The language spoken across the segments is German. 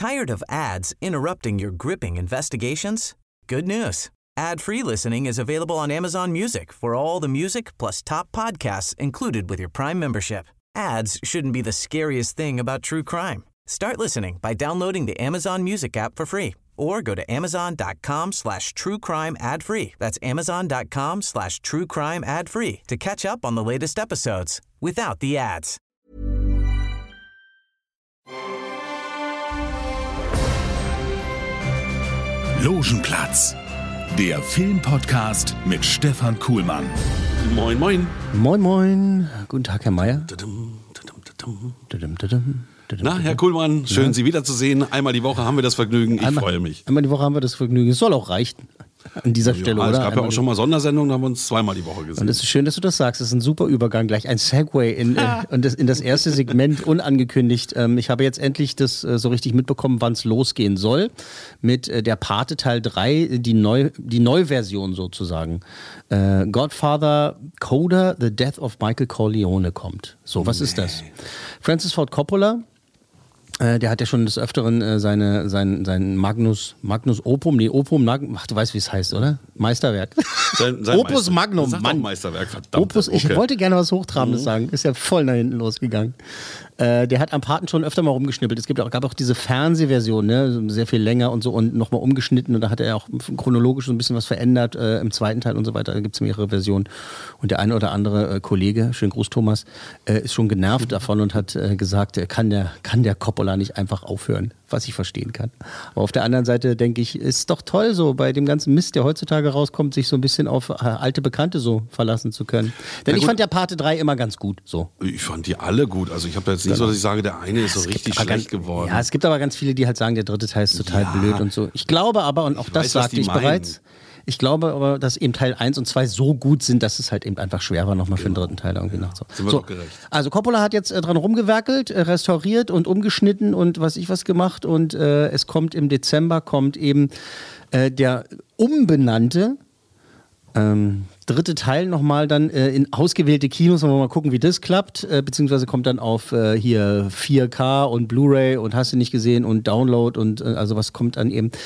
Tired of ads interrupting your gripping investigations? Good news. Ad-free listening is available on Amazon Music for all the music plus top podcasts included with your Prime membership. Ads shouldn't be the scariest thing about true crime. Start listening by downloading the Amazon Music app for free or go to amazon.com/truecrime ad-free. That's amazon.com/truecrime ad-free to catch up on the latest episodes without the ads. Logenplatz, der Filmpodcast mit Stefan Kuhlmann. Moin, moin. Moin, moin. Guten Tag, Herr Meier. Na, Herr Kuhlmann, schön, Sie wiederzusehen. Einmal die Woche haben wir das Vergnügen. Ich freue mich. Einmal die Woche haben wir das Vergnügen. Es soll auch reichen. An dieser Stelle, oder? Es gab ja auch schon mal Sondersendungen, da haben wir uns zweimal die Woche gesehen. Und es ist schön, dass du das sagst. Das ist ein super Übergang, gleich ein Segway in das erste Segment, unangekündigt. Ich habe jetzt endlich das so richtig mitbekommen, wann es losgehen soll. Mit der Pate Teil 3, die Neuversion sozusagen. Godfather Coda, The Death of Michael Corleone kommt. So, was ist das? Francis Ford Coppola. Der hat ja schon des Öfteren sein Magnus Opum, du weißt, wie es heißt, oder? Meisterwerk. Sein Opus Magnum, Mann. Meisterwerk, verdammt. Opus, ich wollte gerne was Hochtrabendes sagen, ist ja voll nach hinten losgegangen. Der hat am Paten schon öfter mal rumgeschnippelt. Es gab auch diese Fernsehversion, ne? Sehr viel länger und so und nochmal umgeschnitten und da hat er auch chronologisch so ein bisschen was verändert im zweiten Teil und so weiter. Da gibt es mehrere Versionen und der eine oder andere Kollege, schönen Gruß Thomas, ist schon genervt davon und hat gesagt, kann der Coppola nicht einfach aufhören, was ich verstehen kann. Aber auf der anderen Seite denke ich, ist doch toll so, bei dem ganzen Mist, der heutzutage rauskommt, sich so ein bisschen auf alte Bekannte so verlassen zu können. Denn ich fand der Pate 3 immer ganz gut. So. Ich fand die alle gut. Also ich habe da jetzt nicht so, dass ich sage, der eine ist so richtig schlecht geworden. Ja, es gibt aber ganz viele, die halt sagen, der dritte Teil ist total blöd und so. Ich glaube aber, und auch das sagte ich bereits, ich glaube aber, dass eben Teil 1 und 2 so gut sind, dass es halt eben einfach schwer war, nochmal für den dritten Teil irgendwie noch so. Sind wir doch gerecht. Also Coppola hat jetzt dran rumgewerkelt, restauriert und umgeschnitten und was gemacht und es kommt im Dezember eben der umbenannte dritte Teil nochmal dann in ausgewählte Kinos, wollen wir mal gucken, wie das klappt, beziehungsweise kommt dann auf hier 4K und Blu-ray und hast du nicht gesehen und Download und also was kommt dann eben.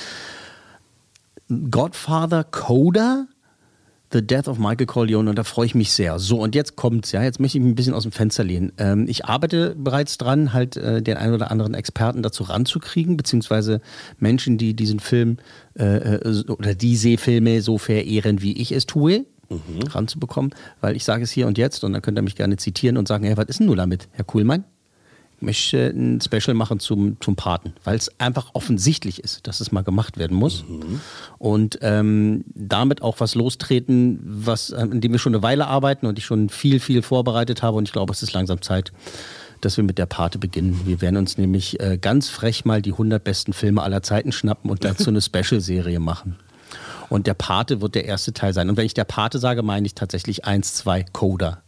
Godfather Coda, The Death of Michael Corleone, und da freue ich mich sehr. So, und jetzt kommt's, ja, jetzt möchte ich mich ein bisschen aus dem Fenster lehnen. Ich arbeite bereits dran, halt den einen oder anderen Experten dazu ranzukriegen, beziehungsweise Menschen, die diesen Film oder diese Filme so verehren, wie ich es tue, ranzubekommen, weil ich sage es hier und jetzt, und dann könnt ihr mich gerne zitieren und sagen, hey, was ist denn nur damit, Herr Kuhlmann? Ich möchte ein Special machen zum Paten, weil es einfach offensichtlich ist, dass es mal gemacht werden muss. Und damit auch was lostreten, an dem wir schon eine Weile arbeiten und ich schon viel, viel vorbereitet habe. Und ich glaube, es ist langsam Zeit, dass wir mit der Pate beginnen. Wir werden uns nämlich ganz frech mal die 100 besten Filme aller Zeiten schnappen und dazu eine Special-Serie machen. Und der Pate wird der erste Teil sein. Und wenn ich der Pate sage, meine ich tatsächlich 1, 2, Coda.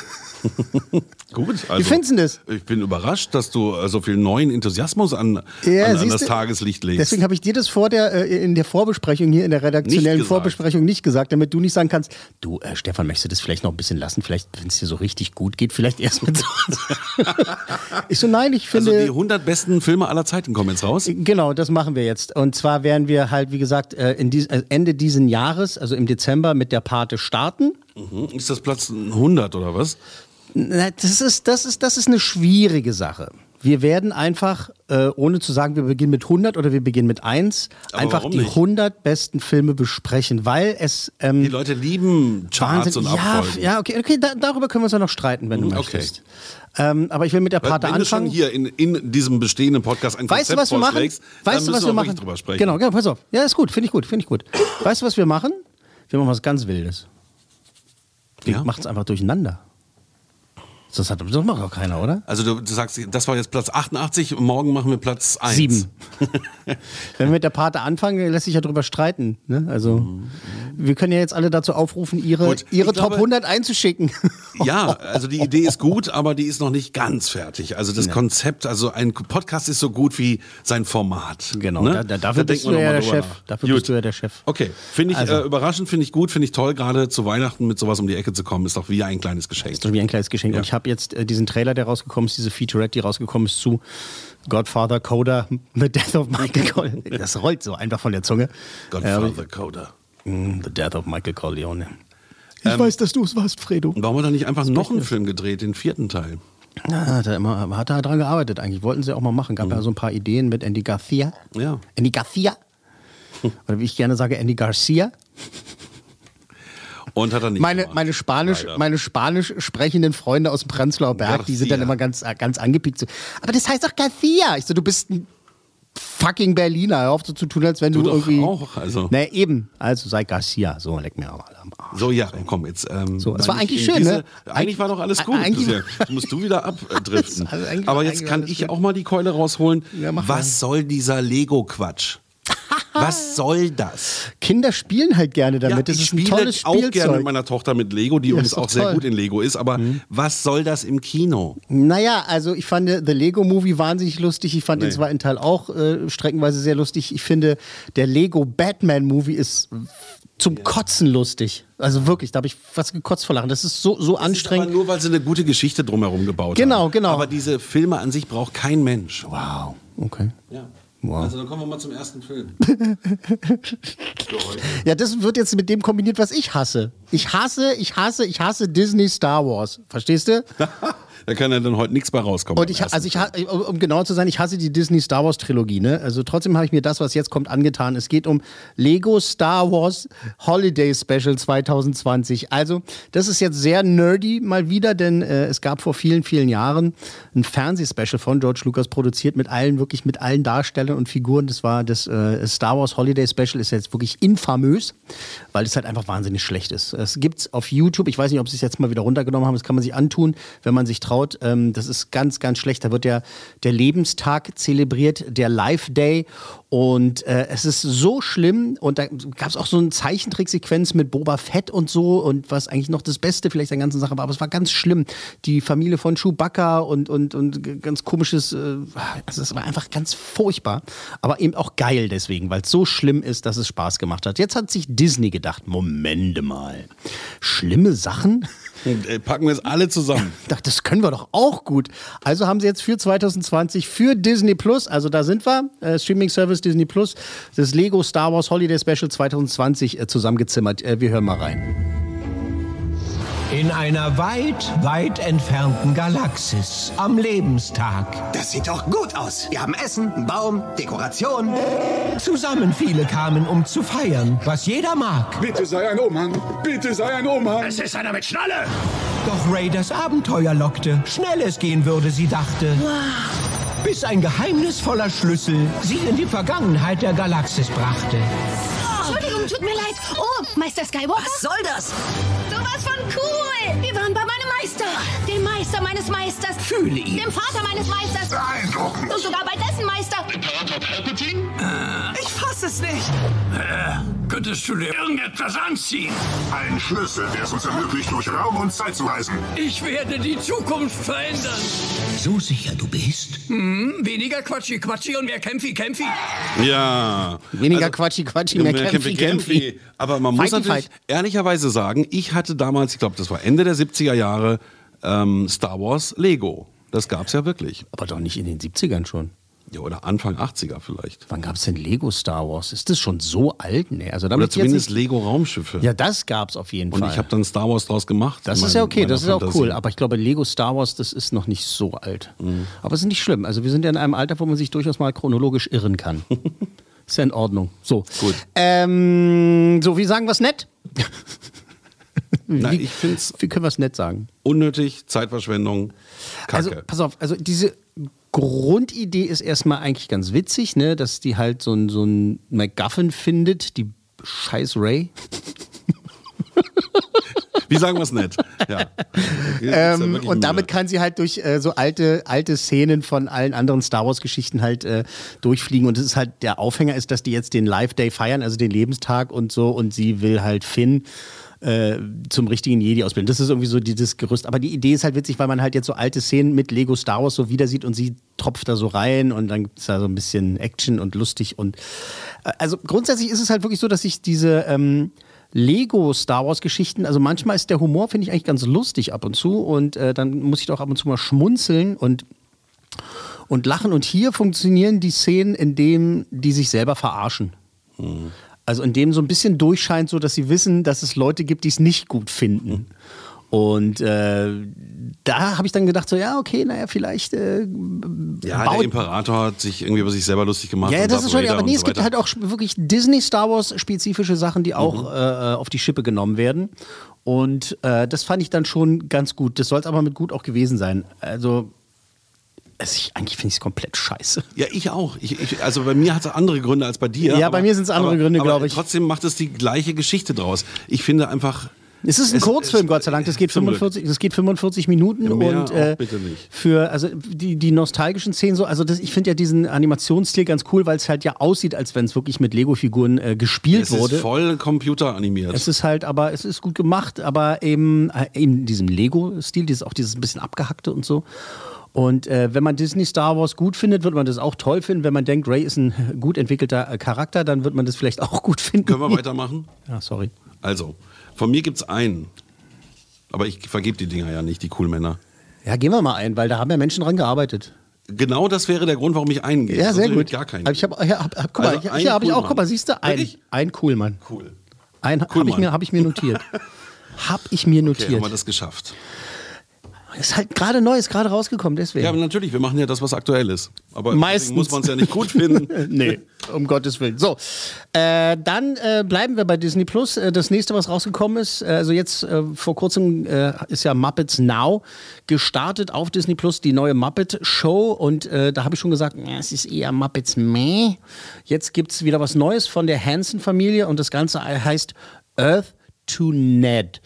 Gut, also, wie findest du das? Ich bin überrascht, dass du so viel neuen Enthusiasmus an das Tageslicht legst. Deswegen habe ich dir das in der Vorbesprechung hier, in der redaktionellen Vorbesprechung nicht gesagt, damit du nicht sagen kannst, du Stefan, möchtest du das vielleicht noch ein bisschen lassen? Vielleicht, wenn es dir so richtig gut geht, vielleicht erst mit so. Ich so, nein, ich finde... Also die 100 besten Filme aller Zeiten kommen jetzt raus? Genau, das machen wir jetzt. Und zwar werden wir halt, wie gesagt, Ende diesen Jahres, also im Dezember, mit der Pate starten. Ist das Platz 100 oder was? Das ist eine schwierige Sache. Wir werden einfach, ohne zu sagen, wir beginnen mit 100 oder wir beginnen mit 1, einfach die 100 besten Filme besprechen, weil es... die Leute lieben Charts und Abfolgen. Ja, okay, darüber können wir uns ja noch streiten, wenn du möchtest. Aber ich will mit der Pate anfangen. Wenn du schon hier in diesem bestehenden Podcast ein Konzept vorschlägst, dann müssen wir wirklich drüber sprechen. Genau, pass auf. Ja, ist gut, finde ich gut. Weißt du, was wir machen? Wir machen was ganz Wildes. Wir machen es einfach durcheinander. Das macht auch keiner, oder? Also du sagst, das war jetzt Platz 88, morgen machen wir Platz 1. 7. Wenn wir mit der Pate anfangen, lässt sich ja drüber streiten. Ne? Also Wir können ja jetzt alle dazu aufrufen, ihre Top 100 einzuschicken. Ja, also die Idee ist gut, aber die ist noch nicht ganz fertig. Also das Konzept, also ein Podcast ist so gut wie sein Format. Genau, ne? dafür bist du ja der Chef. Bist du ja der Chef. Okay, finde ich überraschend, finde ich gut, finde ich toll, gerade zu Weihnachten mit sowas um die Ecke zu kommen, ist doch wie ein kleines Geschenk. Ist doch wie ein kleines Geschenk. Ja. Und ich habe jetzt diesen Trailer, der rausgekommen ist, diese Featurette, die rausgekommen ist zu Godfather, Coda, The Death of Michael Corleone. Das rollt so einfach von der Zunge. Godfather, Coda. The Death of Michael Corleone. Ich weiß, dass du es warst, Fredo. Warum hat er nicht einfach noch einen Film gedreht, den 4. Teil? Ja, hat er dran gearbeitet eigentlich. Wollten sie auch mal machen. Gab ja so ein paar Ideen mit Andy Garcia. Ja. Andy Garcia. Oder wie ich gerne sage, Andy Garcia. Und hat er nicht meine Spanisch sprechenden Freunde aus dem Prenzlauer Berg, Garcia. Die sind dann immer ganz angepiekt. So, aber das heißt doch Garcia. Ich so, du bist ein fucking Berliner. Hör auf so zu tun, als wenn du irgendwie... auch, also. Na eben, also sei Garcia. So, leck mir aber am Arsch. So, ja, komm jetzt. So, es war eigentlich schön, ne? Eigentlich war doch alles gut. Das musst du wieder abdriften. Aber jetzt kann ich auch mal die Keule rausholen. Ja, was soll dieser Lego-Quatsch? Was soll das? Kinder spielen halt gerne damit. Ja, das ist ein tolles Spielzeug. Ich spiele auch gerne mit meiner Tochter mit Lego, die uns auch sehr gut in Lego ist. Aber was soll das im Kino? Naja, also ich fand The Lego Movie wahnsinnig lustig. Ich fand den zweiten Teil auch streckenweise sehr lustig. Ich finde, der Lego Batman Movie ist zum Kotzen lustig. Also wirklich, da habe ich fast gekotzt vor Lachen. Das ist so anstrengend. Ist aber nur, weil sie eine gute Geschichte drumherum gebaut haben. Genau. Aber diese Filme an sich braucht kein Mensch. Wow, okay. Ja. Wow. Also dann kommen wir mal zum ersten Film. Ja, das wird jetzt mit dem kombiniert, was ich hasse. Ich hasse Disney Star Wars. Verstehst du? Da kann ja dann heute nichts bei rauskommen. Und um genauer zu sein, ich hasse die Disney Star Wars Trilogie. Ne? Also trotzdem habe ich mir das, was jetzt kommt, angetan. Es geht um Lego Star Wars Holiday Special 2020. Also das ist jetzt sehr nerdy mal wieder, denn es gab vor vielen, vielen Jahren ein Fernsehspecial von George Lucas produziert mit allen Darstellern und Figuren. Das war das Star Wars Holiday Special, ist jetzt wirklich infamös, weil es halt einfach wahnsinnig schlecht ist. Es gibt's auf YouTube. Ich weiß nicht, ob sie es jetzt mal wieder runtergenommen haben. Das kann man sich antun, wenn man sich traut. Das ist ganz, ganz schlecht. Da wird der Lebenstag zelebriert, der Life Day. Und es ist so schlimm. Und da gab es auch so eine Zeichentricksequenz mit Boba Fett und so. Und was eigentlich noch das Beste vielleicht der ganzen Sache war. Aber es war ganz schlimm. Die Familie von Chewbacca und ganz komisches. Also es war einfach ganz furchtbar. Aber eben auch geil deswegen, weil es so schlimm ist, dass es Spaß gemacht hat. Jetzt hat sich Disney gedacht, Momente mal. Schlimme Sachen? Packen wir es alle zusammen. Das können wir doch auch gut. Also haben sie jetzt für 2020 für Disney Plus, also da sind wir, Streaming Service Disney Plus, das Lego Star Wars Holiday Special 2020 zusammengezimmert. Wir hören mal rein. In einer weit, weit entfernten Galaxis am Lebenstag. Das sieht doch gut aus. Wir haben Essen, einen Baum, Dekoration. Zusammen viele kamen, um zu feiern, was jeder mag. Bitte sei ein Umhang. Bitte sei ein Umhang. Es ist einer mit Schnalle. Doch Rey das Abenteuer lockte. Schnell es gehen würde, sie dachte. Wow. Bis ein geheimnisvoller Schlüssel sie in die Vergangenheit der Galaxis brachte. Entschuldigung, tut mir leid. Oh, Meister Skywalker? Was soll das? Sowas von cool. Wir waren bei meinem Meister. Dem Meister meines Meisters. Fühle ihn. Dem Vater meines Meisters. Beeindruckend. Und sogar bei dessen Meister. Imperator Palpatine? Ich fass es nicht. Könntest du dir irgendetwas anziehen? Ein Schlüssel, der es uns ermöglicht, durch Raum und Zeit zu reisen. Ich werde die Zukunft verändern. So sicher du bist? Weniger Quatschi und mehr Kämpfi. Ja. Weniger Quatschi, mehr Kämpfi. Aber man muss natürlich ehrlicherweise sagen, ich hatte damals, ich glaube, das war Ende der 70er Jahre, Star Wars Lego. Das gab es ja wirklich. Aber doch nicht in den 70ern schon. Ja, oder Anfang 80er vielleicht. Wann gab es denn Lego Star Wars? Ist das schon so alt? Nee, also oder zumindest Lego Raumschiffe. Ja, das gab es auf jeden Fall. Und ich habe dann Star Wars draus gemacht. Das ist ja okay, das ist auch cool. Aber ich glaube, Lego Star Wars, das ist noch nicht so alt. Aber es ist nicht schlimm. Also wir sind ja in einem Alter, wo man sich durchaus mal chronologisch irren kann. Ist ja in Ordnung. So. Gut. Wie sagen wir es nett? Ich finde es. Wie können wir es nett sagen? Unnötig, Zeitverschwendung, Kacke. Also, pass auf, diese Grundidee ist erstmal eigentlich ganz witzig, ne? Dass die halt so ein MacGuffin findet, die scheiß Rey. Wie sagen wir es nett? Ja. Und damit kann sie halt durch so alte Szenen von allen anderen Star Wars-Geschichten halt durchfliegen. Und es ist halt, der Aufhänger ist, dass die jetzt den Life Day feiern, also den Lebenstag und so. Und sie will halt Finn zum richtigen Jedi ausbilden. Das ist irgendwie so dieses Gerüst. Aber die Idee ist halt witzig, weil man halt jetzt so alte Szenen mit Lego Star Wars so wieder sieht und sie tropft da so rein und dann gibt es da so ein bisschen Action und lustig. Und also grundsätzlich ist es halt wirklich so, dass ich diese Lego Star Wars Geschichten, also manchmal ist der Humor, finde ich, eigentlich ganz lustig ab und zu und dann muss ich doch ab und zu mal schmunzeln und lachen. Und hier funktionieren die Szenen, in denen die sich selber verarschen. Mhm. Also in dem so ein bisschen durchscheint, so dass sie wissen, dass es Leute gibt, die es nicht gut finden. Und da habe ich dann gedacht, so ja, okay, naja, vielleicht der Imperator hat sich irgendwie über sich selber lustig gemacht. Ja, das ist schon, aber nee, es gibt halt auch wirklich Disney-Star Wars-spezifische Sachen, die auch auf die Schippe genommen werden. Und das fand ich dann schon ganz gut. Das soll es aber mit gut auch gewesen sein. Also eigentlich finde ich es komplett scheiße. Ja, ich auch. Also bei mir hat es andere Gründe als bei dir. Ja, bei mir sind es andere Gründe, glaube ich. Trotzdem macht es die gleiche Geschichte draus. Ich finde einfach... Es ist ein Kurzfilm, Gott sei Dank. Das geht 45 Minuten. Ja, mehr und bitte nicht. Für die nostalgischen Szenen so, also ich finde ja diesen Animationsstil ganz cool, weil es halt ja aussieht, als wenn es wirklich mit Lego-Figuren gespielt wurde. Es ist voll computeranimiert. Es ist halt, aber es ist gut gemacht, aber eben in diesem Lego-Stil, dieses ein bisschen abgehackte und so. Und wenn man Disney Star Wars gut findet, wird man das auch toll finden. Wenn man denkt, Rey ist ein gut entwickelter Charakter, dann wird man das vielleicht auch gut finden. Können wir weitermachen? Ja, sorry. Also, von mir gibt's einen. Aber ich vergebe die Dinger ja nicht, die Cool-Männer. Ja, gehen wir mal ein, weil da haben ja Menschen dran gearbeitet. Genau das wäre der Grund, warum ich eingehe. Ja, sehr gut. Gar keinen. Habe ich auch, guck mal, siehst du, ein Cool-Mann. Cool. Hab ich mir notiert. Okay, haben wir das geschafft. Ist halt gerade neu, ist gerade rausgekommen, deswegen. Ja, aber natürlich, wir machen ja das, was aktuell ist. Aber meistens muss man es ja nicht gut finden. Nee, um Gottes Willen. So, dann bleiben wir bei Disney Plus. Das nächste, was rausgekommen ist, also jetzt vor kurzem ist ja Muppets Now gestartet auf Disney Plus, die neue Muppet Show. Und da habe ich schon gesagt, es ist eher Muppets meh. Jetzt gibt es wieder was Neues von der Hanson-Familie und das Ganze heißt Earth to Ned.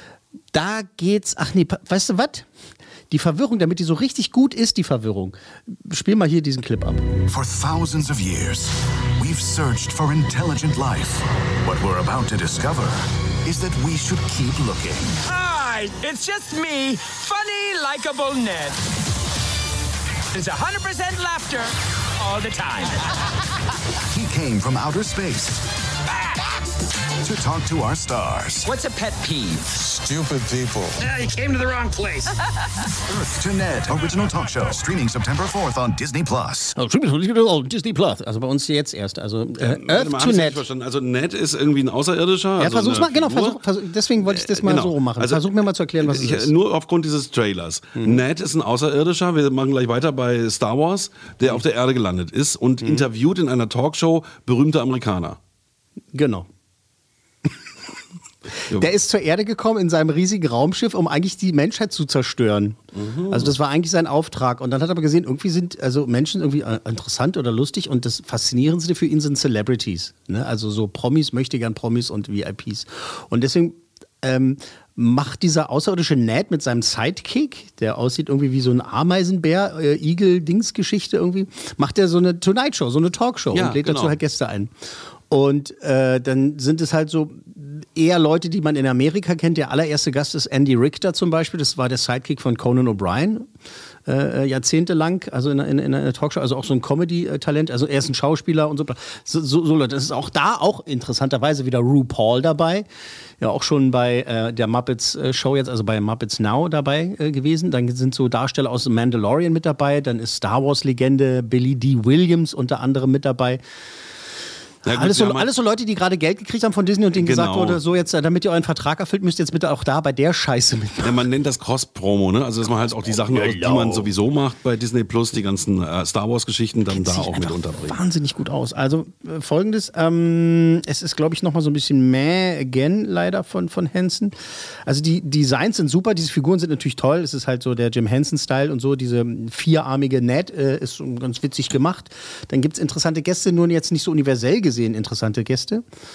Da geht's, weißt du was? Die Verwirrung, damit die so richtig gut ist, die Verwirrung. Spiel mal hier diesen Clip ab. For thousands of years, we've searched for intelligent life. What we're about to discover is that we should keep looking. Hi, it's just me, funny, likable Ned. It's 100% laughter all the time. He came from outer space to talk to our stars. What's a pet peeve? Stupid people. You came to the wrong place. Earth to Ned, original talk show, streaming September 4th on Disney Plus. Disney Plus, also bei uns jetzt erst. Also Earth to Ned. Also Ned ist irgendwie ein Außerirdischer. Ja, versuch's mal, genau. Deswegen wollte ich das mal so machen. Also, versuch mir mal zu erklären, was es ist. Nur aufgrund dieses Trailers. Ned ist ein Außerirdischer, wir machen gleich weiter bei Star Wars, der auf der Erde gelandet ist und interviewt in einer Talkshow berühmte Amerikaner. Genau. Der ist zur Erde gekommen in seinem riesigen Raumschiff, um eigentlich die Menschheit zu zerstören. Also das war eigentlich sein Auftrag. Und dann hat er aber gesehen, irgendwie sind also Menschen irgendwie interessant oder lustig und das Faszinierendste für ihn sind Celebrities. Ne? Also so Promis, möchtegern Promis und VIPs. Und deswegen macht dieser außerirdische Ned mit seinem Sidekick, der aussieht irgendwie wie so ein Ameisenbär, Igel-Dings-Geschichte irgendwie, macht er so eine Tonight-Show, so eine Talkshow und lädt dazu halt Gäste ein. Und dann sind es halt so eher Leute, die man in Amerika kennt. Der allererste Gast ist Andy Richter zum Beispiel. Das war der Sidekick von Conan O'Brien. Jahrzehntelang, also in einer Talkshow, also auch so ein Comedy-Talent. Also er ist ein Schauspieler und so. So Leute. Das ist auch da auch interessanterweise wieder RuPaul dabei. Ja, auch schon bei der Muppets Show jetzt, also bei Muppets Now dabei gewesen. Dann sind so Darsteller aus The Mandalorian mit dabei. Dann ist Star Wars-Legende Billy D. Williams unter anderem mit dabei. Ja, gut, alles so Leute, die gerade Geld gekriegt haben von Disney und denen gesagt wurde, so jetzt, damit ihr euren Vertrag erfüllt, müsst ihr jetzt bitte auch da bei der Scheiße mitmachen. Ja, man nennt das Cross-Promo, ne? Also dass man halt auch die Sachen, die man sowieso macht bei Disney Plus, die ganzen Star Wars-Geschichten dann da auch mit unterbringen. Wahnsinnig gut aus. Also folgendes, es ist glaube ich nochmal so ein bisschen again leider von Henson. Also die Designs sind super, diese Figuren sind natürlich toll, es ist halt so der Jim Henson-Style und so, diese vierarmige Ned ist ganz witzig gemacht. Dann gibt es interessante Gäste, nur jetzt nicht so universell gesehen interessante Gäste.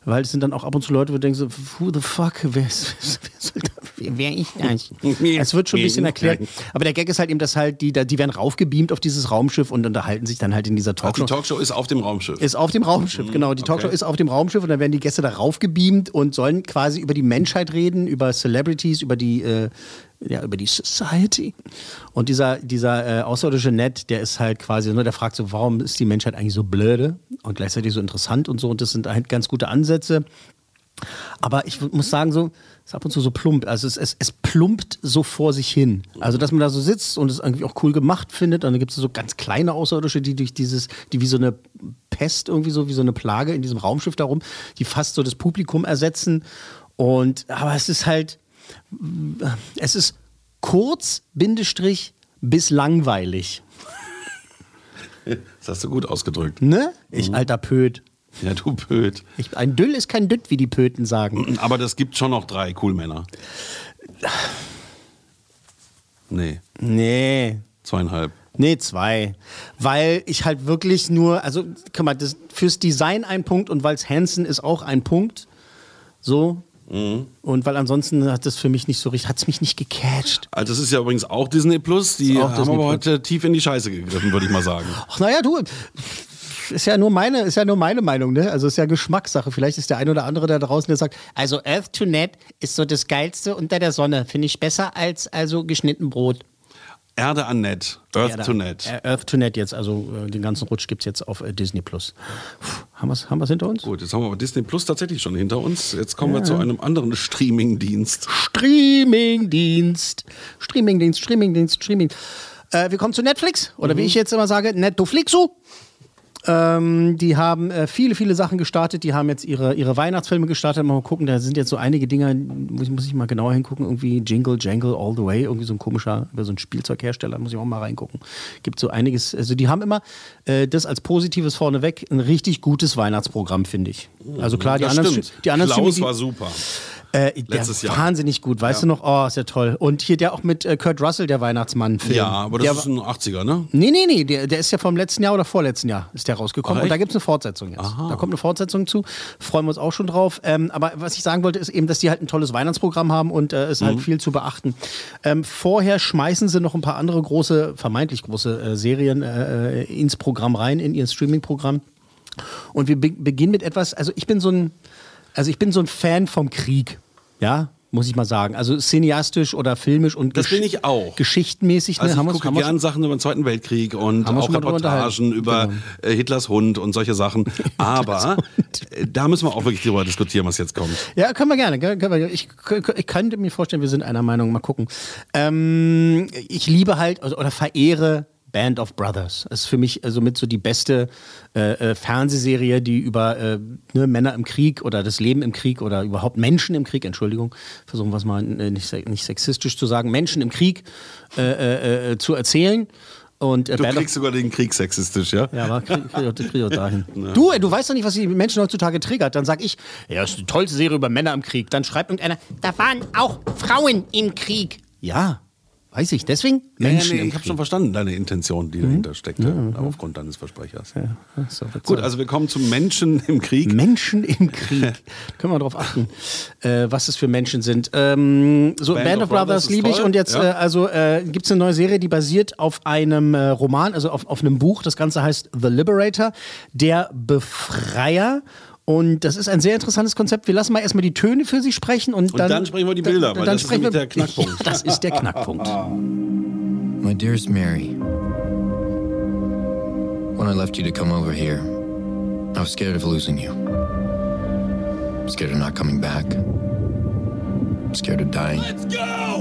weil es sind dann auch ab und zu Leute, wo du denkst, so, who the fuck, wer ich das? Es wird schon ein bisschen erklärt. Aber der Gag ist halt eben, dass halt die werden raufgebeamt auf dieses Raumschiff und unterhalten sich dann halt in dieser Talkshow. Die Talkshow ist auf dem Raumschiff. Ist auf dem Raumschiff, genau. Die Talkshow ist auf dem Raumschiff und dann werden die Gäste da raufgebeamt und sollen quasi über die Menschheit reden, über Celebrities, über die Society. Und dieser außerirdische Ned, der ist halt quasi, der fragt so, warum ist die Menschheit eigentlich so blöde und gleichzeitig so interessant und so. Und das sind halt ganz gute Ansätze. Aber ich muss sagen, so, es ist ab und zu so plump. Also es plumpt so vor sich hin. Also, dass man da so sitzt und es irgendwie auch cool gemacht findet. Und dann gibt es so ganz kleine Außerirdische, die wie so eine Pest irgendwie so, wie so eine Plage in diesem Raumschiff darum, die fast so das Publikum ersetzen. Aber es ist halt, es ist kurz, Bindestrich, bis langweilig. Das hast du gut ausgedrückt. Ne? Ich alter Pöt. Ja, du Pöt. Ein Düll ist kein Dütt, wie die Pöten sagen. Aber das gibt schon noch 3 Coolmänner. Nee. 2,5. Nee, 2. Weil ich halt wirklich nur, also, guck mal, das fürs Design ein Punkt und weil es Hansen ist auch ein Punkt. So. Und weil ansonsten hat das für mich nicht so richtig, hat es mich nicht gecatcht. Also das ist ja übrigens auch Disney Plus, die haben aber heute tief in die Scheiße gegriffen, würde ich mal sagen. Ach, naja, du, ist ja nur meine Meinung, ne? Also ist ja Geschmackssache. Vielleicht ist der ein oder andere da draußen, der sagt, also Earth to Net ist so das Geilste unter der Sonne. Finde ich besser als geschnitten Brot. Erde an Net, Earth to Net. Earth to Net jetzt, also den ganzen Rutsch gibt es jetzt auf Disney Plus. Haben wir es hinter uns? Gut, jetzt haben wir aber Disney Plus tatsächlich schon hinter uns. Jetzt kommen wir zu einem anderen Streaming-Dienst. Wir kommen zu Netflix, oder wie ich jetzt immer sage, Netflixu. Die haben viele Sachen gestartet. Die haben jetzt ihre Weihnachtsfilme gestartet. Mal gucken, da sind jetzt so einige Dinger, muss ich mal genauer hingucken. Irgendwie Jingle Jangle All the Way, irgendwie so ein komischer, über so ein Spielzeughersteller, muss ich auch mal reingucken. Gibt so einiges, also die haben immer das als Positives vorneweg, ein richtig gutes Weihnachtsprogramm, finde ich. Also klar, die anderen Klaus war super. Letztes Jahr. Wahnsinnig gut, weißt du noch? Oh, ist ja toll. Und hier der auch mit Kurt Russell, der Weihnachtsmann-Film. Ja, aber das ist ein 80er, ne? Nee, der ist ja vom letzten Jahr oder vorletzten Jahr ist der rausgekommen. Und da gibt es eine Fortsetzung jetzt. Aha. Da kommt eine Fortsetzung zu. Freuen wir uns auch schon drauf. Aber was ich sagen wollte, ist eben, dass die halt ein tolles Weihnachtsprogramm haben und es halt viel zu beachten. Vorher schmeißen sie noch ein paar andere vermeintlich große Serien ins Programm rein, in ihr Streaming-Programm. Und wir beginnen mit etwas, ich bin so ein Fan vom Krieg, ja, muss ich mal sagen. Also cineastisch oder filmisch und das bin ich auch. Geschichtenmäßig. Also ich gucke gern Sachen über den Zweiten Weltkrieg und auch Reportagen über Hitlers Hund und solche Sachen. Aber da müssen wir auch wirklich drüber diskutieren, was jetzt kommt. Ja, können wir gerne. Ich könnte mir vorstellen, wir sind einer Meinung. Mal gucken. Ich liebe halt oder verehre Band of Brothers. Das ist für mich mit so die beste Fernsehserie, die über Männer im Krieg oder das Leben im Krieg oder überhaupt Menschen im Krieg, Entschuldigung, versuchen wir es mal nicht sexistisch zu sagen, Menschen im Krieg zu erzählen. Und, du kriegst sogar den Krieg sexistisch, ja? Ja, aber krieg auch dahin. Ja. Du weißt doch nicht, was die Menschen heutzutage triggert. Dann sag ich, ja, das ist die tollste Serie über Männer im Krieg. Dann schreibt irgendeiner, da waren auch Frauen im Krieg. Ja. Weiß ich, deswegen Menschen. Ich habe schon verstanden, deine Intention, die dahinter steckte, aufgrund deines Versprechers. Ja, gut, also wir kommen zu Menschen im Krieg. Menschen im Krieg. Können wir darauf achten, was es für Menschen sind. Band of Brothers liebe ich. Und jetzt gibt es eine neue Serie, die basiert auf einem Roman, also auf einem Buch. Das Ganze heißt The Liberator, der Befreier. Und das ist ein sehr interessantes Konzept. Wir lassen mal erstmal die Töne für Sie sprechen und dann sprechen wir die Bilder, weil das ist nämlich der Knackpunkt. Das ist der Knackpunkt. My dearest Mary, when I left you to come over here, I was scared of losing you. Scared of not coming back. Scared of dying. Let's go!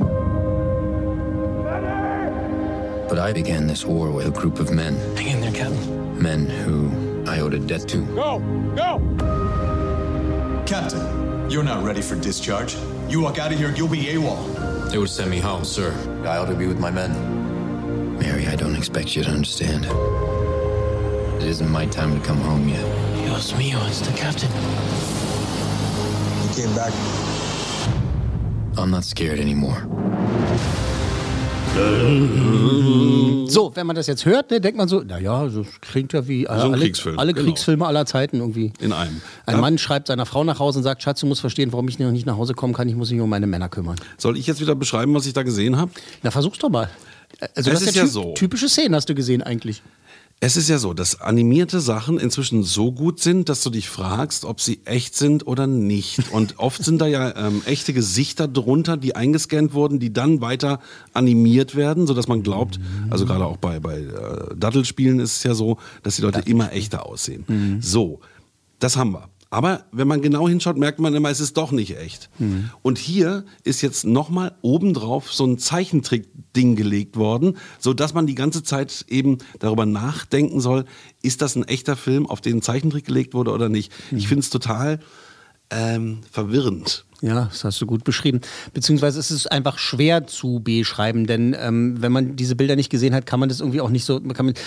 But I began this war with a group of men. Hang in there, Captain. Men who I owed a debt to. Go! Go! Captain, you're not ready for discharge. You walk out of here, you'll be AWOL. They would send me home, sir. I ought to be with my men. Mary, I don't expect you to understand. It isn't my time to come home yet. Dios mío, it's the captain. You came back. I'm not scared anymore. So, wenn man das jetzt hört, ne, denkt man so, naja, das klingt ja wie alle Kriegsfilme aller Zeiten irgendwie. In einem. Ein Mann schreibt seiner Frau nach Hause und sagt, Schatz, du musst verstehen, warum ich noch nicht nach Hause kommen kann, ich muss mich um meine Männer kümmern. Soll ich jetzt wieder beschreiben, was ich da gesehen habe? Na, versuch's doch mal. Also das ist ja so. Typische Szenen hast du gesehen eigentlich. Es ist ja so, dass animierte Sachen inzwischen so gut sind, dass du dich fragst, ob sie echt sind oder nicht. Und oft sind da ja echte Gesichter drunter, die eingescannt wurden, die dann weiter animiert werden, sodass man glaubt, also gerade auch bei Dattelspielen ist es ja so, dass die Leute immer echter aussehen. So, das haben wir. Aber wenn man genau hinschaut, merkt man immer, es ist doch nicht echt. Und hier ist jetzt nochmal obendrauf so ein Zeichentrick-Ding gelegt worden, sodass man die ganze Zeit eben darüber nachdenken soll, ist das ein echter Film, auf den ein Zeichentrick gelegt wurde oder nicht. Ich finde es total verwirrend. Ja, das hast du gut beschrieben. Beziehungsweise es ist einfach schwer zu beschreiben, denn wenn man diese Bilder nicht gesehen hat, kann man das irgendwie auch nicht so...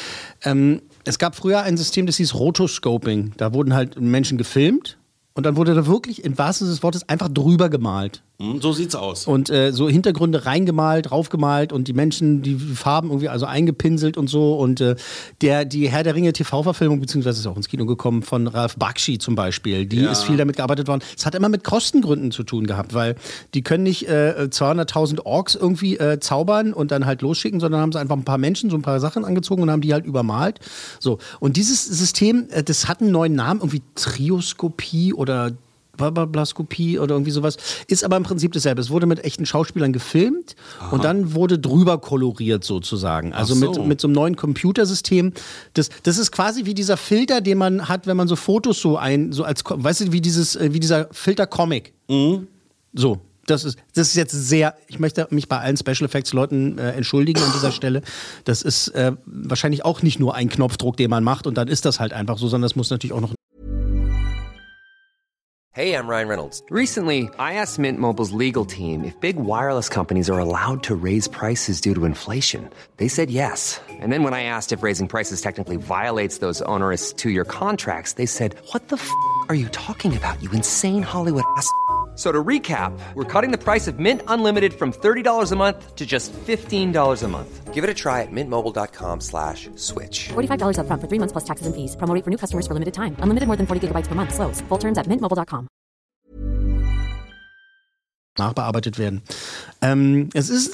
es gab früher ein System, das hieß Rotoscoping. Da wurden halt Menschen gefilmt und dann wurde da wirklich im wahrsten Sinne des Wortes einfach drüber gemalt. So sieht's aus. Und so Hintergründe reingemalt, draufgemalt und die Menschen, die Farben irgendwie also eingepinselt und so. Und die Herr der Ringe TV-Verfilmung, beziehungsweise ist auch ins Kino gekommen, von Ralph Bakshi zum Beispiel, die ist viel damit gearbeitet worden. Es hat immer mit Kostengründen zu tun gehabt, weil die können nicht 200.000 Orks irgendwie zaubern und dann halt losschicken, sondern haben sie einfach ein paar Menschen, so ein paar Sachen angezogen und haben die halt übermalt. So. Und dieses System, das hat einen neuen Namen, irgendwie Trioskopie oder Blaskopie oder irgendwie sowas, ist aber im Prinzip dasselbe. Es wurde mit echten Schauspielern gefilmt und dann wurde drüber koloriert sozusagen. Also mit so einem neuen Computersystem. Das ist quasi wie dieser Filter, den man hat, wenn man so Fotos so als, weißt du, wie dieser Filter-Comic. So. Das ist jetzt sehr, ich möchte mich bei allen Special Effects Leuten entschuldigen an dieser Stelle. Das ist wahrscheinlich auch nicht nur ein Knopfdruck, den man macht und dann ist das halt einfach so, sondern das muss natürlich auch noch. Hey, I'm Ryan Reynolds. Recently, I asked Mint Mobile's legal team if big wireless companies are allowed to raise prices due to inflation. They said yes. And then when I asked if raising prices technically violates those onerous two-year contracts, they said, what the f*** are you talking about, you insane Hollywood ass f- So to recap, we're cutting the price of Mint Unlimited from $30 a month to just $15 a month. Give it a try at mintmobile.com/switch. $45 up front for 3 months plus taxes and fees. Promo rate for new customers for limited time. Unlimited more than 40 gigabytes per month. Slows full terms at mintmobile.com. Nachbearbeitet werden. Es ist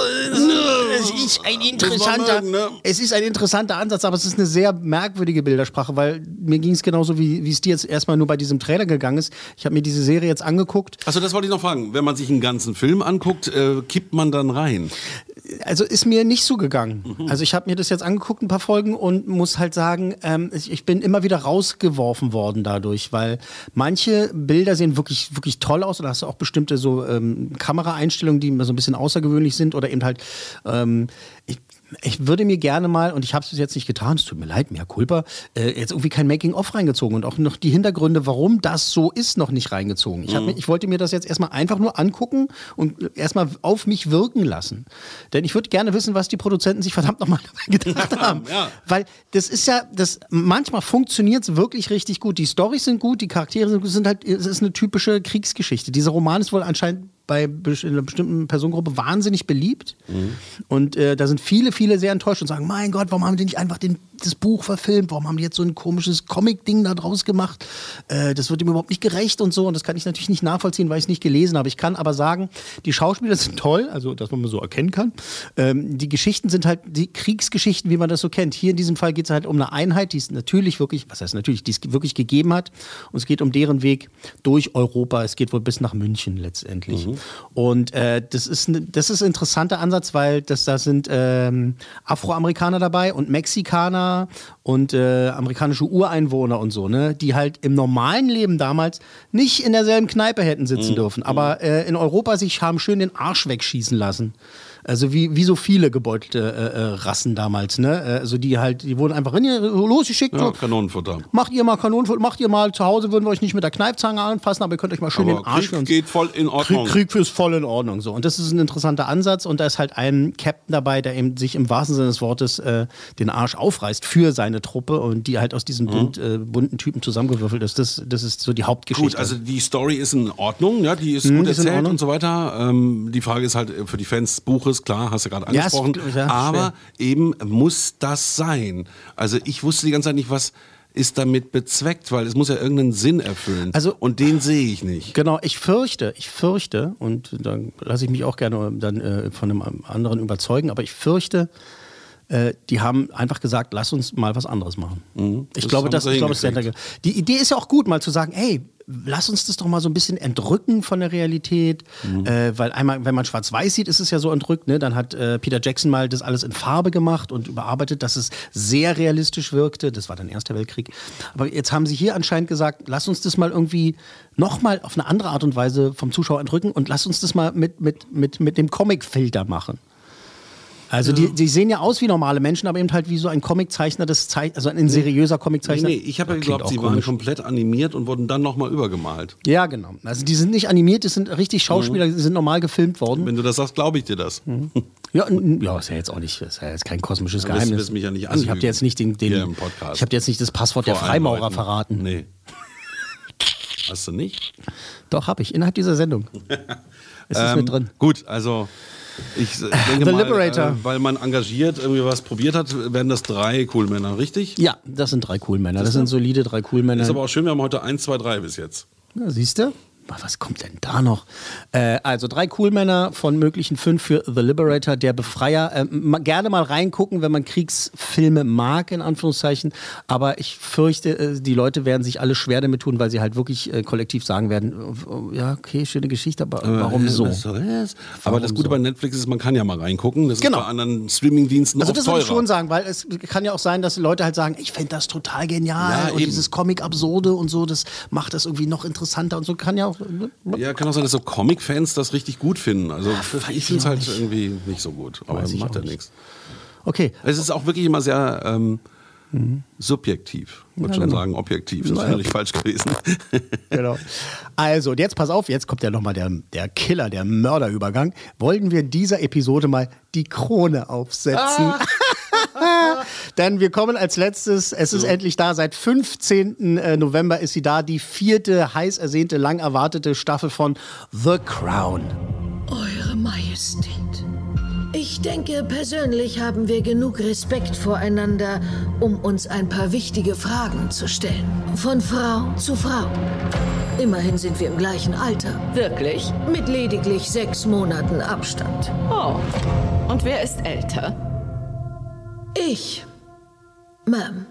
ein interessanter Ansatz, aber es ist eine sehr merkwürdige Bildersprache, weil mir ging es genauso, wie es dir jetzt erstmal nur bei diesem Trailer gegangen ist. Ich habe mir diese Serie jetzt angeguckt. Also das wollte ich noch fragen. Wenn man sich einen ganzen Film anguckt, kippt man dann rein? Also ist mir nicht so gegangen. Also ich habe mir das jetzt angeguckt, ein paar Folgen, und muss halt sagen, ich bin immer wieder rausgeworfen worden dadurch, weil manche Bilder sehen wirklich, wirklich toll aus, oder hast du auch bestimmte so Kameraeinstellungen, die immer so ein bisschen außergewöhnlich sind, oder eben halt ich würde mir gerne mal, und ich habe es bis jetzt nicht getan, es tut mir leid, mea culpa, jetzt irgendwie kein Making-of reingezogen und auch noch die Hintergründe, warum das so ist, noch nicht reingezogen. Ich wollte mir das jetzt erstmal einfach nur angucken und erstmal auf mich wirken lassen. Denn ich würde gerne wissen, was die Produzenten sich verdammt nochmal dabei gedacht haben. Ja. Weil das ist ja, manchmal funktioniert es wirklich richtig gut. Die Storys sind gut, die Charaktere sind halt, es ist eine typische Kriegsgeschichte. Dieser Roman ist wohl anscheinend bei einer bestimmten Personengruppe wahnsinnig beliebt. Und da sind viele sehr enttäuscht und sagen, mein Gott, warum haben die nicht einfach das Buch verfilmt? Warum haben die jetzt so ein komisches Comic-Ding da draus gemacht? Das wird ihm überhaupt nicht gerecht und so. Und das kann ich natürlich nicht nachvollziehen, weil ich es nicht gelesen habe. Ich kann aber sagen, die Schauspieler sind toll, also dass man so erkennen kann. Die Geschichten sind halt die Kriegsgeschichten, wie man das so kennt. Hier in diesem Fall geht es halt um eine Einheit, die es natürlich wirklich, die es wirklich gegeben hat. Und es geht um deren Weg durch Europa. Es geht wohl bis nach München letztendlich. Und das ist ein interessanter Ansatz, weil da sind Afroamerikaner dabei und Mexikaner und amerikanische Ureinwohner und so, ne, die halt im normalen Leben damals nicht in derselben Kneipe hätten sitzen dürfen, aber in Europa sich haben schön den Arsch wegschießen lassen. Also wie so viele gebeutelte Rassen damals, ne? Also die wurden einfach losgeschickt. Ja, Kanonenfutter. Macht ihr mal Kanonenfutter, macht ihr mal zu Hause, würden wir euch nicht mit der Kneifzange anfassen, aber ihr könnt euch mal schön den Arsch Krieg geht voll in Ordnung. Krieg ist voll in Ordnung. So. Und das ist ein interessanter Ansatz, und da ist halt ein Captain dabei, der eben sich im wahrsten Sinne des Wortes den Arsch aufreißt für seine Truppe, und die halt aus diesen bunten Typen zusammengewürfelt ist. Das ist so die Hauptgeschichte. Gut, also die Story ist in Ordnung, ja, die ist gut erzählt und so weiter. Die Frage ist halt für die Fans des Buches, Einfluss, klar, hast du gerade angesprochen. Ja, aber eben muss das sein. Also ich wusste die ganze Zeit nicht, was ist damit bezweckt, weil es muss ja irgendeinen Sinn erfüllen. Und den sehe ich nicht. Genau, ich fürchte, und dann lasse ich mich auch gerne dann von einem anderen überzeugen, aber ich fürchte, die haben einfach gesagt, lass uns mal was anderes machen. Ich glaube, die Idee ist ja auch gut, mal zu sagen, hey, lass uns das doch mal so ein bisschen entrücken von der Realität, weil einmal, wenn man schwarz-weiß sieht, ist es ja so entrückt, ne? Dann hat Peter Jackson mal das alles in Farbe gemacht und überarbeitet, dass es sehr realistisch wirkte. Das war dann Erster Weltkrieg. Aber jetzt haben sie hier anscheinend gesagt, lass uns das mal irgendwie nochmal auf eine andere Art und Weise vom Zuschauer entrücken und lass uns das mal mit dem Comic-Filter machen. Also die sehen ja aus wie normale Menschen, aber eben halt wie so ein Comiczeichner, also ein seriöser Comiczeichner. Nee, ich habe ja geglaubt, sie waren komplett animiert und wurden dann nochmal übergemalt. Ja, genau. Also die sind nicht animiert, das sind richtig Schauspieler, die sind normal gefilmt worden. Wenn du das sagst, glaube ich dir das. Ja, ist ja jetzt auch nicht, ist ja jetzt kein kosmisches Geheimnis. Das mich ja nicht also ich habe dir jetzt nicht ich habe dir jetzt nicht das Passwort der Freimaurer verraten. Nee. Hast du nicht? Doch, habe ich, innerhalb dieser Sendung. Es ist mit drin. Gut, also ich denke mal, weil man engagiert irgendwie was probiert hat, werden das 3 Coolmänner, richtig? Ja, das sind 3 Coolmänner. Das sind solide 3 Coolmänner. Ist aber auch schön, wir haben heute 1, 2, 3 bis jetzt. Ja, siehst du? Was kommt denn da noch? Also 3 Coolmänner von möglichen 5 für The Liberator, der Befreier. Gerne mal reingucken, wenn man Kriegsfilme mag, in Anführungszeichen. Aber ich fürchte, die Leute werden sich alle schwer damit tun, weil sie halt wirklich kollektiv sagen werden, ja, okay, schöne Geschichte, aber warum so? Aber das Gute bei Netflix ist, man kann ja mal reingucken. Das ist bei anderen Streamingdiensten auch teurer. Also das würde ich schon sagen, weil es kann ja auch sein, dass Leute halt sagen, ich finde das total genial und dieses Comic-Absurde und so, das macht das irgendwie noch interessanter und so, kann ja auch. Ja, kann auch sein, dass so Comic-Fans das richtig gut finden. Also ich finde es halt irgendwie nicht so gut. Aber macht ja nichts. Okay. Es ist auch wirklich immer sehr subjektiv. Ich würde schon sagen, objektiv. Das ist eigentlich falsch gewesen. Genau. Also, jetzt pass auf, jetzt kommt ja nochmal der Killer, der Mörderübergang. Wollen wir dieser Episode mal die Krone aufsetzen? Denn wir kommen als letztes, es ist endlich da, seit 15. November ist sie da, die 4. heiß ersehnte, lang erwartete Staffel von The Crown. Eure Majestät, ich denke, persönlich haben wir genug Respekt voreinander, um uns ein paar wichtige Fragen zu stellen. Von Frau zu Frau. Immerhin sind wir im gleichen Alter. Wirklich? Mit lediglich 6 Monaten Abstand. Oh, und wer ist älter? Ich, Ma'am.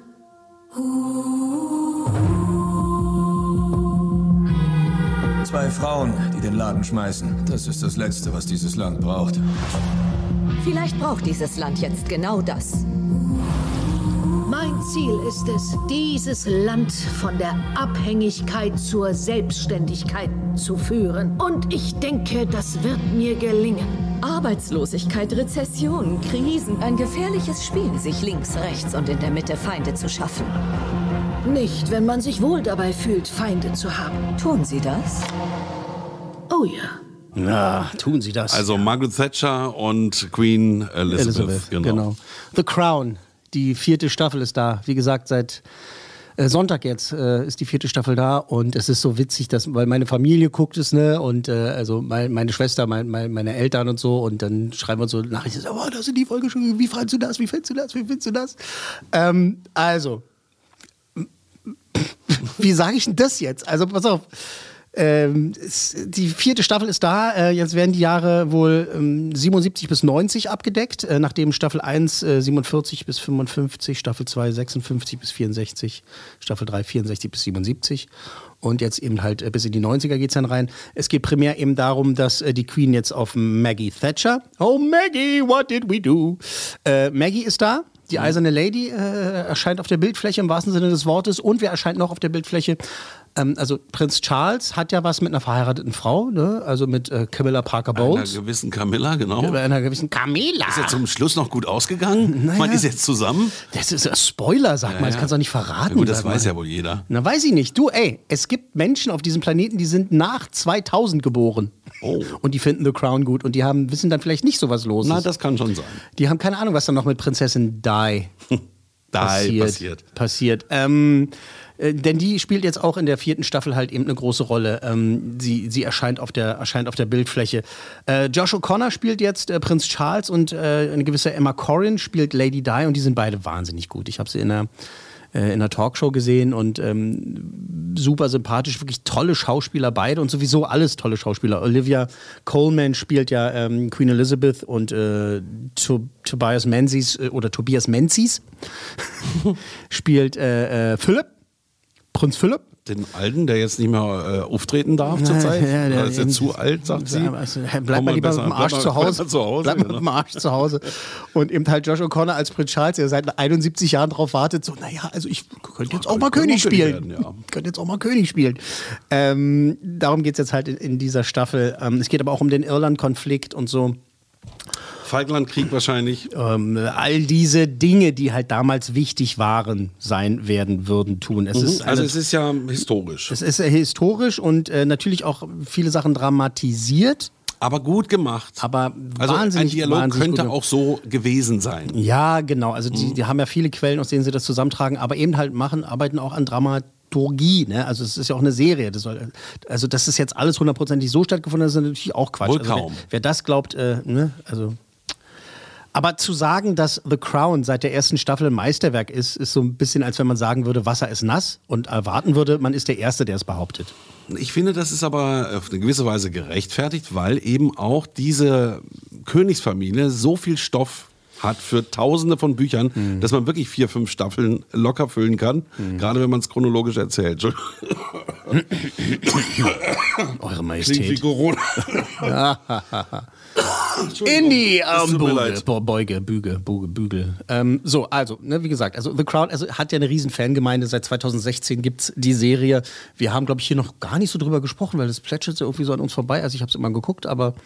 Zwei Frauen, die den Laden schmeißen. Das ist das Letzte, was dieses Land braucht. Vielleicht braucht dieses Land jetzt genau das. Mein Ziel ist es, dieses Land von der Abhängigkeit zur Selbstständigkeit zu führen. Und ich denke, das wird mir gelingen. Arbeitslosigkeit, Rezession, Krisen, ein gefährliches Spiel, sich links, rechts und in der Mitte Feinde zu schaffen. Nicht, wenn man sich wohl dabei fühlt, Feinde zu haben. Tun Sie das? Oh ja. Ja, tun Sie das. Also Margaret Thatcher und Queen Elizabeth. Genau. The Crown, die 4. Staffel ist da. Wie gesagt, seit Sonntag jetzt ist die 4. Staffel da und es ist so witzig, weil meine Familie guckt es, ne, und also meine Schwester, meine Eltern und so, und dann schreiben wir uns so Nachrichten, oh, da sind die Folge schon, wie fandst du das, wie findest du das, wie findest du das? Also, wie sage ich denn das jetzt? Also, pass auf. Die 4. Staffel ist da. Jetzt werden die Jahre wohl 77 bis 90 abgedeckt, nachdem Staffel 1 47 bis 55, Staffel 2 56 bis 64, Staffel 3 64 bis 77 und jetzt eben halt bis in die 90er geht es dann rein. Es geht primär eben darum, dass die Queen jetzt auf Maggie Thatcher, oh Maggie, what did we do? Maggie ist da. Die eiserne Lady erscheint auf der Bildfläche im wahrsten Sinne des Wortes, und wer erscheint noch auf der Bildfläche? Also Prinz Charles hat ja was mit einer verheirateten Frau, ne? Also mit Camilla Parker Bowles. Einer gewissen Camilla, genau. Mit einer gewissen Camilla. Ist er zum Schluss noch gut ausgegangen? Naja. Man ist jetzt zusammen? Das ist ein Spoiler, sag mal. Das kannst du doch nicht verraten. Ja, gut, das weiß ja wohl jeder. Na, weiß ich nicht. Du, ey, es gibt Menschen auf diesem Planeten, die sind nach 2000 geboren. Oh. Und die finden The Crown gut. Und die wissen dann vielleicht nicht, so was los ist. Na, das kann schon sein. Die haben keine Ahnung, was dann noch mit Prinzessin Di passiert. Denn die spielt jetzt auch in der 4. Staffel halt eben eine große Rolle. Sie erscheint auf der Bildfläche. Josh O'Connor spielt jetzt Prinz Charles und eine gewisse Emma Corrin spielt Lady Di und die sind beide wahnsinnig gut. Ich habe sie in einer Talkshow gesehen und super sympathisch, wirklich tolle Schauspieler beide und sowieso alles tolle Schauspieler. Olivia Colman spielt ja Queen Elizabeth und Tobias Menzies spielt Philipp, Prinz Philipp. Den Alten, der jetzt nicht mehr auftreten darf zurzeit? Ja, der ist ja zu alt, sagt sie. Also, bleib mal lieber mit dem Arsch zu Hause. Bleib mal mit dem Arsch zu Hause. Und eben halt Josh O'Connor als Prinz Charles, der seit 71 Jahren drauf wartet, so, naja, also ich könnte jetzt auch mal König spielen. Könnte jetzt auch mal König spielen. Darum geht es jetzt halt in dieser Staffel. Es geht aber auch um den Irland-Konflikt und so. Falklandkrieg wahrscheinlich. All diese Dinge, die halt damals wichtig waren, tun. Es ist ja historisch. Es ist historisch und natürlich auch viele Sachen dramatisiert. Aber gut gemacht. Aber also ein Dialog könnte auch so gewesen sein. Ja, genau. Also die haben ja viele Quellen, aus denen sie das zusammentragen, aber eben halt arbeiten auch an Dramaturgie. Ne? Also es ist ja auch eine Serie. Das ist jetzt alles 100%ig so stattgefunden, das ist natürlich auch Quatsch. Wohl also, kaum. Wer das glaubt, Aber zu sagen, dass The Crown seit der 1. Staffel ein Meisterwerk ist so ein bisschen, als wenn man sagen würde, Wasser ist nass und erwarten würde, man ist der Erste, der es behauptet. Ich finde, das ist aber auf eine gewisse Weise gerechtfertigt, weil eben auch diese Königsfamilie so viel Stoff hat für Tausende von Büchern, dass man wirklich 4, 5 Staffeln locker füllen kann, gerade wenn man es chronologisch erzählt. Eure Majestät. Klingt wie Corona. In die Beuge, Bügel. Wie gesagt, also The Crown hat ja eine riesen Fangemeinde. Seit 2016 gibt es die Serie. Wir haben, glaube ich, hier noch gar nicht so drüber gesprochen, weil das plätschert ja irgendwie so an uns vorbei. Also ich habe es immer geguckt, aber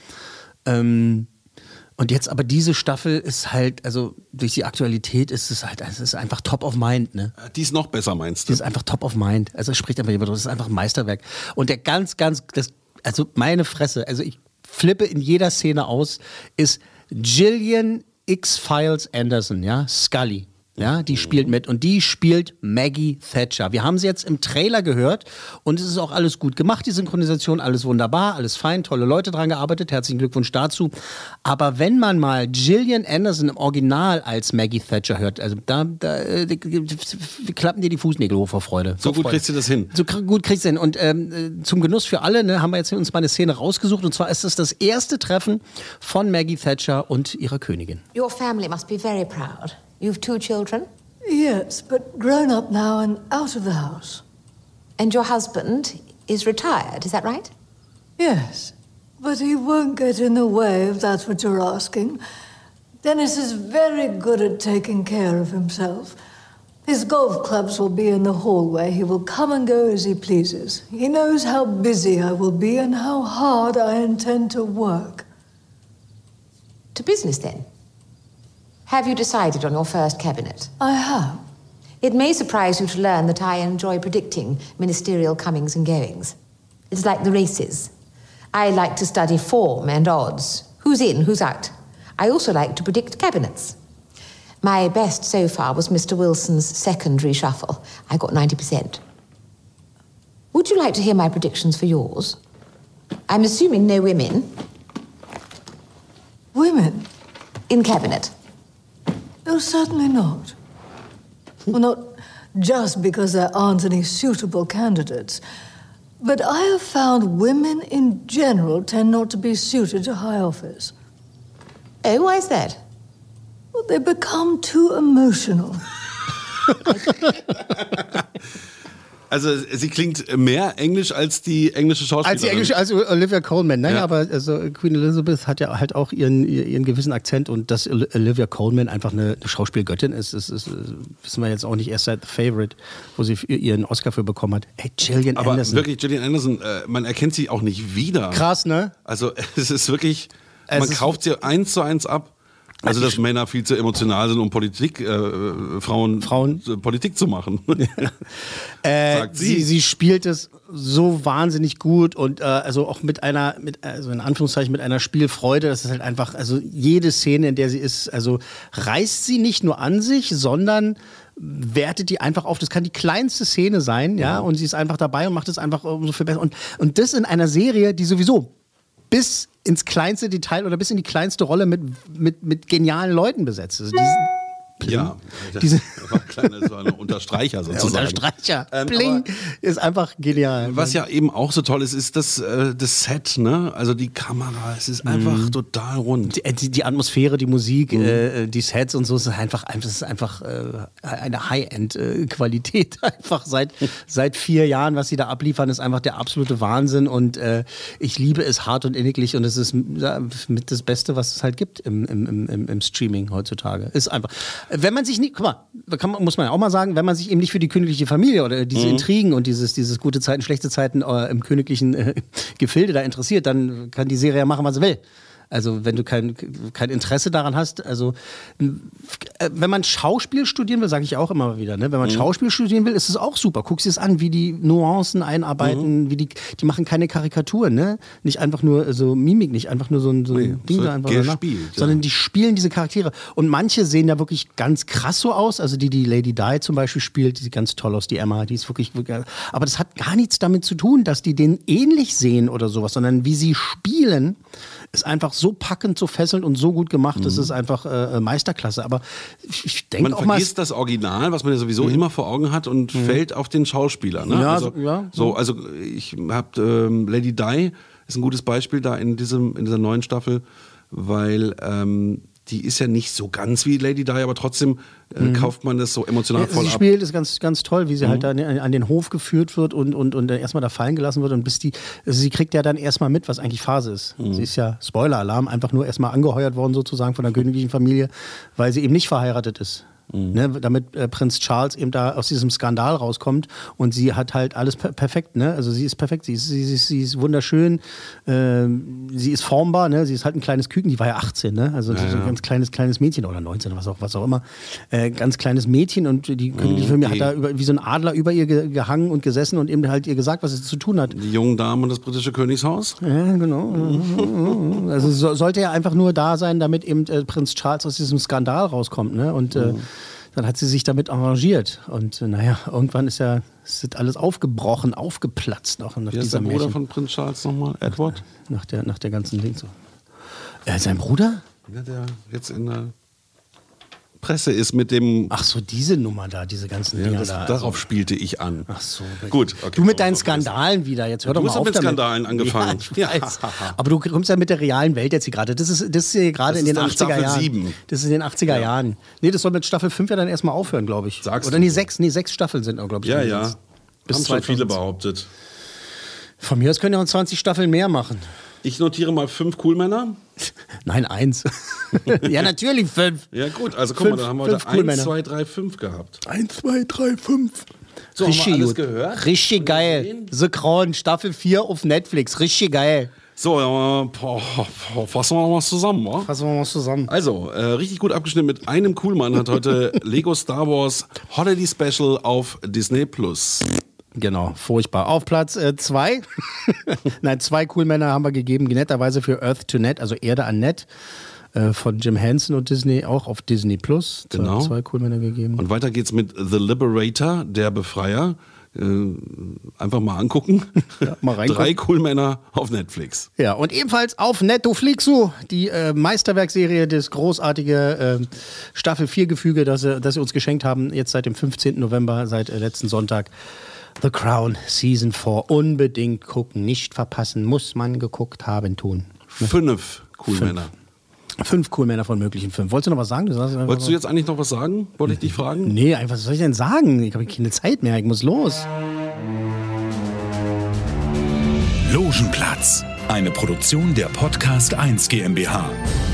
und jetzt aber diese Staffel ist halt, also durch die Aktualität ist es halt, es ist einfach top of mind, ne? Die ist noch besser, meinst du? Die ist einfach top of mind. Also es spricht einfach jemand, das ist einfach ein Meisterwerk. Und der meine Fresse, also ich flippe in jeder Szene aus, ist Gillian X-Files Anderson, ja, Scully. Ja, die spielt mit und die spielt Maggie Thatcher. Wir haben sie jetzt im Trailer gehört und es ist auch alles gut gemacht, die Synchronisation, alles wunderbar, alles fein, tolle Leute dran gearbeitet, herzlichen Glückwunsch dazu. Aber wenn man mal Gillian Anderson im Original als Maggie Thatcher hört, also da klappen dir die Fußnägel hoch vor Freude. So gut kriegst du das hin. So gut kriegst du hin. Und zum Genuss für alle, ne, haben wir jetzt uns mal eine Szene rausgesucht und zwar ist es das erste Treffen von Maggie Thatcher und ihrer Königin. Your family must be very proud. You've 2 children? Yes, but grown up now and out of the house. And your husband is retired, is that right? Yes, but he won't get in the way if that's what you're asking. Dennis is very good at taking care of himself. His golf clubs will be in the hallway. He will come and go as he pleases. He knows how busy I will be and how hard I intend to work. To business, then? Have you decided on your first cabinet? I have. It may surprise you to learn that I enjoy predicting ministerial comings and goings. It's like the races. I like to study form and odds. Who's in, who's out. I also like to predict cabinets. My best so far was Mr. Wilson's second reshuffle. I got 90%. Would you like to hear my predictions for yours? I'm assuming no women. Women? In cabinet. No, certainly not. Well, not just because there aren't any suitable candidates. But I have found women in general tend not to be suited to high office. Oh, why is that? Well, they become too emotional. Also sie klingt mehr Englisch als die englische Schauspielerin. Als Olivia Colman. Naja, aber also Queen Elizabeth hat ja halt auch ihren gewissen Akzent und dass Olivia Colman einfach eine Schauspielgöttin ist, wissen wir jetzt auch nicht erst seit The Favourite, wo sie ihren Oscar für bekommen hat. Hey, Gillian Anderson. Aber wirklich, Gillian Anderson, man erkennt sie auch nicht wieder. Krass, ne? Also es ist wirklich, man kauft sie 1:1 ab. Also, dass Männer viel zu emotional sind, um Frauen Politik zu machen. Sagt sie. Sie spielt es so wahnsinnig gut und also auch mit einer Spielfreude. Das ist halt einfach, also jede Szene, in der sie ist, also reißt sie nicht nur an sich, sondern wertet die einfach auf. Das kann die kleinste Szene sein, ja, und sie ist einfach dabei und macht es einfach umso viel besser. Und das in einer Serie, die sowieso bis ins kleinste Detail oder bis in die kleinste Rolle mit genialen Leuten besetzt ist. Ja, das war ein Unterstreicher sozusagen. Unterstreicher. Bling ist einfach genial. Was ja eben auch so toll ist, ist das Set, ne? Also die Kamera, es ist einfach total rund. Die Atmosphäre, die Musik, die Sets und so, es ist einfach eine High-End-Qualität. Einfach seit 4 Jahren, was sie da abliefern, ist einfach der absolute Wahnsinn und ich liebe es hart und inniglich und es ist mit das Beste, was es halt gibt im Streaming heutzutage. Ist einfach... Wenn man sich nicht, guck mal, muss man ja auch mal sagen, wenn man sich eben nicht für die königliche Familie oder diese Intrigen und dieses gute Zeiten, schlechte Zeiten im königlichen Gefilde da interessiert, dann kann die Serie ja machen, was sie will. Also wenn du kein Interesse daran hast, also wenn man Schauspiel studieren will, sage ich auch immer wieder, ne? Wenn man Schauspiel studieren will, ist es auch super. Guck dir es an, wie die Nuancen einarbeiten, wie die machen keine Karikaturen, ne? Nicht einfach nur so Mimik, nicht einfach nur so ein Ding da einfach gespielt, sondern die spielen diese Charaktere. Und manche sehen da wirklich ganz krass so aus, also die Lady Di zum Beispiel spielt, die sieht ganz toll aus, die Emma, die ist wirklich, aber das hat gar nichts damit zu tun, dass die den ähnlich sehen oder sowas, sondern wie sie spielen, ist einfach so packend, so fesselnd und so gut gemacht, das ist einfach Meisterklasse. Aber ich denke auch mal... Man vergisst das Original, was man ja sowieso immer vor Augen hat und fällt auf den Schauspieler. Ne? Ja, also ich habe Lady Di, ist ein gutes Beispiel da in dieser neuen Staffel, weil die ist ja nicht so ganz wie Lady Di, aber trotzdem kauft man das so emotional voll ab. Sie spielt es ganz, ganz toll, wie sie halt an den Hof geführt wird und erstmal da fallen gelassen wird und sie kriegt ja dann erstmal mit, was eigentlich Phase ist. Sie ist ja, Spoiler-Alarm, einfach nur erstmal angeheuert worden sozusagen von der königlichen Familie, weil sie eben nicht verheiratet ist. Ne, damit Prinz Charles eben da aus diesem Skandal rauskommt und sie hat halt alles perfekt, ne? Also sie ist perfekt, sie ist wunderschön, sie ist formbar, ne? Sie ist halt ein kleines Küken, die war ja 18, ne? Also so ein ganz kleines Mädchen oder 19, was auch immer, ganz kleines Mädchen und die königliche Familie hat da wie so ein Adler über ihr gehangen und gesessen und eben halt ihr gesagt, was sie zu tun hat. Die jungen Damen und das britische Königshaus? Ja, genau. Also sollte ja einfach nur da sein, damit eben Prinz Charles aus diesem Skandal rauskommt, ne? Und dann hat sie sich damit arrangiert. Und irgendwann ist alles aufgebrochen, aufgeplatzt. Auch nach Wer ist der Bruder von Prinz Charles nochmal? Edward? Nach der ganzen Ding so. Sein Bruder? Ja, der jetzt in der Presse ist mit dem... Ach so, diese Nummer da, diese ganzen Dinger da. Darauf spielte ich an. Ach so. Gut. Okay, du mit deinen Skandalen wieder. Jetzt hör doch mal auf damit. Du hast mit Skandalen angefangen. Ja, ich weiß. Aber du kommst ja mit der realen Welt jetzt hier gerade. Das ist hier gerade in den 80er Jahren. 7. Das ist in den 80er Jahren. Nee, das soll mit Staffel 5 ja dann erstmal aufhören, glaube ich. Sagst Oder nee, 6 Staffeln sind auch, glaube ich. Ja. Haben schon viele behauptet. Von mir aus können ja auch 20 Staffeln mehr machen. Ich notiere mal 5 Coolmänner. Nein, 1. Ja, natürlich 5. Ja gut, also guck mal, da haben wir heute 1, 2, 3, 5 gehabt. 1, 2, 3, 5. So, richtig haben wir alles gehört? Richtig geil. The Crown, Staffel 4 auf Netflix. Richtig geil. So, fassen wir mal zusammen, wa? Fassen wir mal zusammen. Also, richtig gut abgeschnitten mit einem Coolmann hat heute Lego Star Wars Holiday Special auf Disney+. Genau, furchtbar. Auf Platz 2, nein, 2 Coolmänner haben wir gegeben, netterweise für Earth to Net, also Erde an Net, von Jim Henson und Disney, auch auf Disney+. Genau. 2 Coolmänner gegeben. Und weiter geht's mit The Liberator, der Befreier. Einfach mal angucken. Ja, mal reingucken. 3 Coolmänner auf Netflix. Ja, und ebenfalls auf Netflixu, die Meisterwerkserie, das großartige Staffel 4-Gefüge, das sie uns geschenkt haben, jetzt seit dem 15. November, seit letzten Sonntag. The Crown Season 4. Unbedingt gucken, nicht verpassen, muss man geguckt haben, tun. 5 Coolmänner. 5 Coolmänner von möglichen 5. Wolltest du noch was sagen? Wolltest du jetzt eigentlich noch was sagen? Wollte ich dich fragen? Nee, einfach, was soll ich denn sagen? Ich habe keine Zeit mehr, ich muss los. Logenplatz, eine Produktion der Podcast 1 GmbH.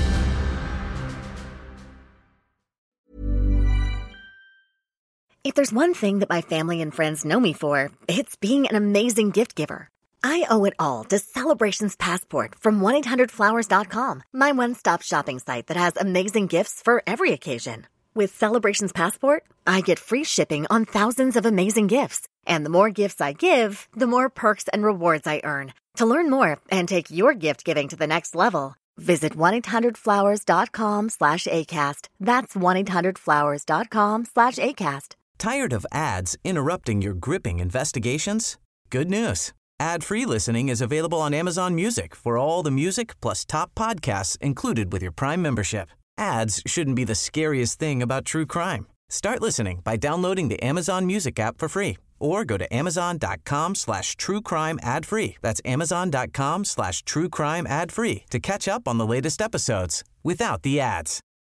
If there's one thing that my family and friends know me for, it's being an amazing gift giver. I owe it all to Celebrations Passport from 1-800-Flowers.com, my one-stop shopping site that has amazing gifts for every occasion. With Celebrations Passport, I get free shipping on thousands of amazing gifts. And the more gifts I give, the more perks and rewards I earn. To learn more and take your gift giving to the next level, Visit 1-800-Flowers.com/ACAST. That's 1-800-Flowers.com/ACAST. Tired of ads interrupting your gripping investigations? Good news. Ad-free listening is available on Amazon Music for all the music plus top podcasts included with your Prime membership. Ads shouldn't be the scariest thing about true crime. Start listening by downloading the Amazon Music app for free or go to amazon.com/truecrime ad-free. That's amazon.com/truecrime ad-free to catch up on the latest episodes without the ads.